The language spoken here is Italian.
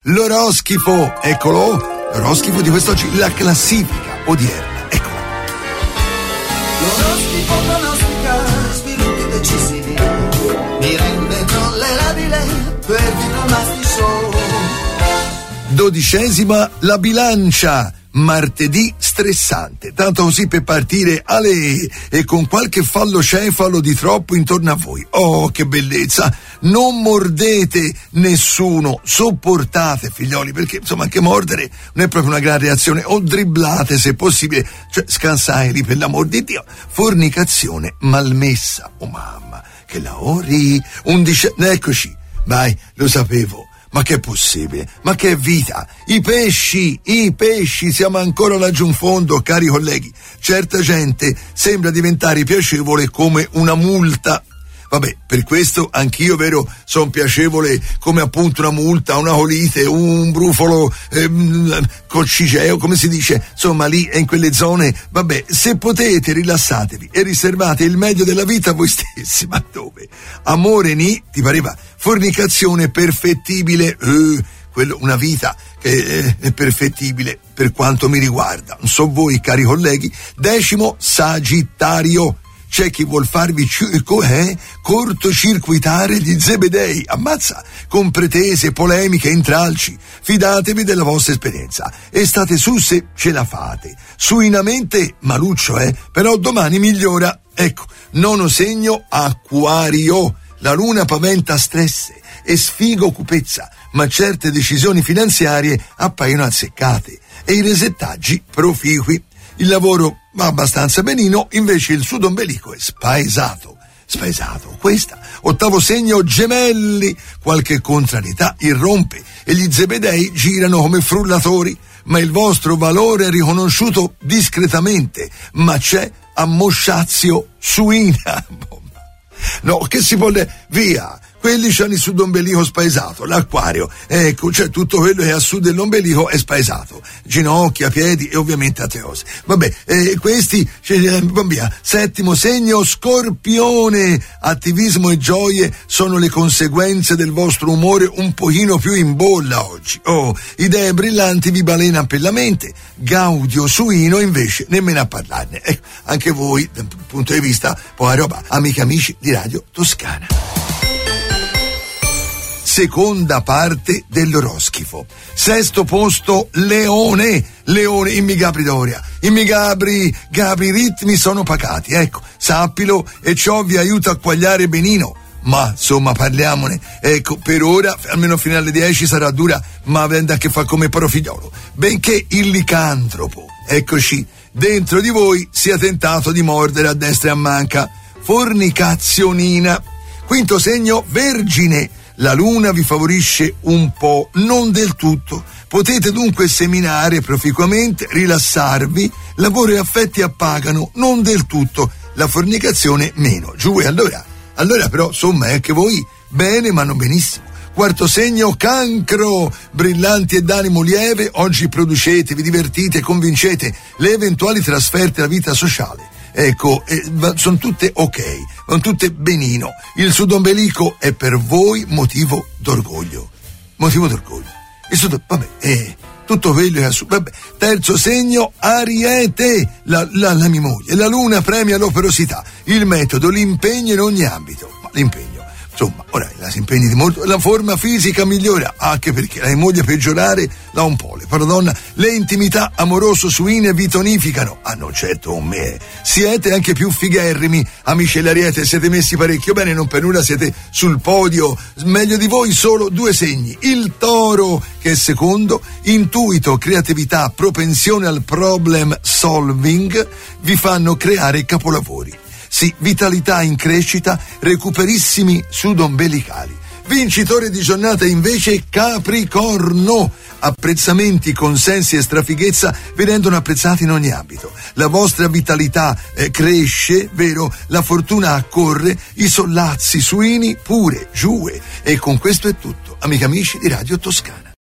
l'oroscopio, eccolo, l'oroscopio di quest'oggi, la classifica odierna, eccolo. L'oroscopo pronostica sviluppi decisivi, mi rende tollerabile per diplomati show. 12ª, la bilancia. Martedì stressante, tanto così per partire e con qualche fallocefalo di troppo intorno a voi. Oh, che bellezza! Non mordete nessuno, sopportate, figlioli, perché insomma anche mordere non è proprio una gran reazione, o dribblate se possibile, cioè scansate per l'amor di Dio. Fornicazione malmessa, oh mamma, che la ori, eccoci, vai, lo sapevo. Ma che è possibile? Ma che è vita? I pesci, siamo ancora laggiù in fondo, cari colleghi. Certa gente sembra diventare piacevole come una multa. Vabbè, per questo anch'io, vero, sono piacevole come appunto una multa, una colite, un brufolo col ciceo, come si dice, insomma lì e in quelle zone. Vabbè, se potete rilassatevi e riservate il meglio della vita a voi stessi. Ma dove? Amore ti pareva? Fornicazione perfettibile, quello, una vita che è perfettibile per quanto mi riguarda. Non so voi, cari colleghi. 10º, Sagittario. C'è chi vuol farvi cortocircuitare gli zebedei, ammazza, con pretese, polemiche, intralci. Fidatevi della vostra esperienza e state su se ce la fate. Suinamente maluccio, però domani migliora. Ecco, 9º segno, Acquario. La luna paventa stress e sfiga cupezza, ma certe decisioni finanziarie appaiono azzeccate e i resettaggi proficui. Il lavoro va abbastanza benino, invece il sudombelico è spaesato. Questa. 8º segno, Gemelli. Qualche contrarietà irrompe e gli zebedei girano come frullatori, ma il vostro valore è riconosciuto discretamente, ma c'è ammosciazio suina. No, che si vuole via. Quelli c'hanno il sudombelico spaesato, l'Acquario, ecco, cioè tutto quello che è a sud dell'ombelico è spaesato, ginocchia, piedi e ovviamente ateose. Vabbè, questi, via. 7º segno, Scorpione. Attivismo e gioie sono le conseguenze del vostro umore un pochino più in bolla oggi. Oh, idee brillanti vi balenano per la mente, gaudio suino invece nemmeno a parlarne. Ecco, anche voi, dal punto di vista, poi roba, amiche e amici di Radio Toscana. Seconda parte dell'oroscopio. 6º posto, Leone, immi Gabri Doria. Immi Gabri, i ritmi sono pacati, ecco, sappilo e ciò vi aiuta a quagliare benino. Ma insomma parliamone, ecco, per ora, almeno fino alle 10 sarà dura, ma avendo a che fare come parofigliolo. Benché il licantropo, eccoci, dentro di voi sia tentato di mordere a destra e a manca. Fornicazionina. 5º segno, Vergine. La luna vi favorisce un po', non del tutto. Potete dunque seminare proficuamente, rilassarvi, lavoro e affetti appagano, non del tutto. La fornicazione meno. Giù, e allora però, insomma, è che voi bene ma non benissimo. 4º segno, Cancro. Brillanti e d'animo lieve, oggi producete, vi divertite, convincete le eventuali trasferte alla vita sociale. Ecco, sono tutte ok, sono tutte benino. Il sudombelico è per voi motivo d'orgoglio. Tutto quello è vabbè. 3º segno, Ariete. La mia moglie. La luna premia l'operosità, il metodo, l'impegno in ogni ambito. Ma l'impegno, insomma, ora la si impegni di molto, la forma fisica migliora, anche perché la moglie peggiorare la un po', le intimità amoroso-suine vi tonificano. Ah no, certo, con me. Siete anche più figherrimi, amici dell'Ariete, siete messi parecchio bene, non per nulla siete sul podio. Meglio di voi solo 2 segni. Il Toro, che è secondo, intuito, creatività, propensione al problem solving vi fanno creare capolavori. Sì, vitalità in crescita, recuperissimi sudombelicali. Vincitore di giornata invece Capricorno. Apprezzamenti, consensi e strafighezza vi rendono apprezzati in ogni ambito. La vostra vitalità cresce, vero? La fortuna accorre, i sollazzi suini pure, giù. E con questo è tutto, amici e amici di Radio Toscana.